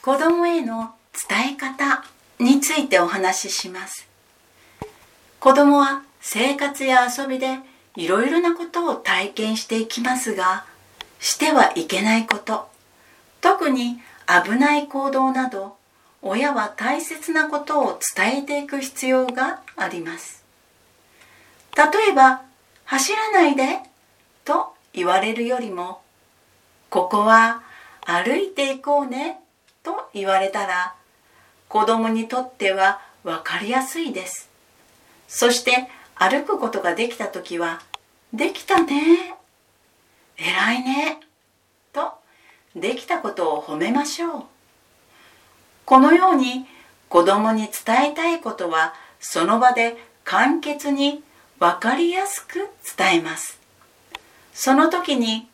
子供への伝え方についてお話しします。子供は生活や遊びでいろいろなことを体験していきますが、してはいけないこと、特に危ない行動など、親は大切なことを伝えていく必要があります。例えば、走らないでと言われるよりも、ここは歩いていこうねと言われたら、子供にとっては分かりやすいです。そして歩くことができたときは、できたね、偉いねとできたことを褒めましょう。このように子供に伝えたいことはその場で簡潔に分かりやすく伝えます。その時に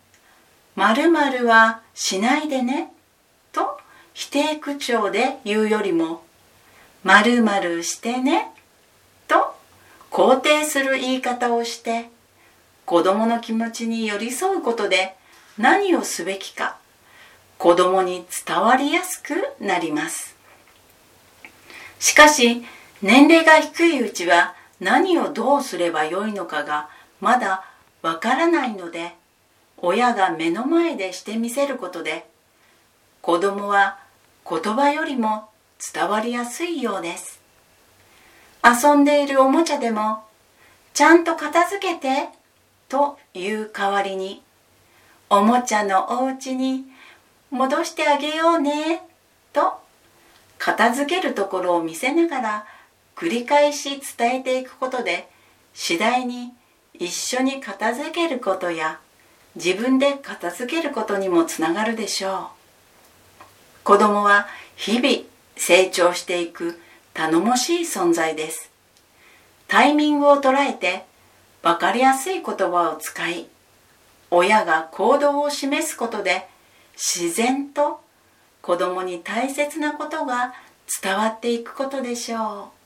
〇〇はしないでねと否定口調で言うよりも、〇〇してねと肯定する言い方をして、子供の気持ちに寄り添うことで何をすべきか子供に伝わりやすくなります。しかし年齢が低いうちは何をどうすればよいのかがまだわからないので、親が目の前でしてみせることで子供は言葉よりも伝わりやすいようです。遊んでいるおもちゃでもちゃんと片付けてという代わりに、おもちゃのお家に戻してあげようねと片付けるところを見せながら繰り返し伝えていくことで、次第に一緒に片付けることや自分で片付けることにもつながるでしょう。子供は日々成長していく頼もしい存在です。タイミングを捉えて分かりやすい言葉を使い、親が行動を示すことで自然と子供に大切なことが伝わっていくことでしょう。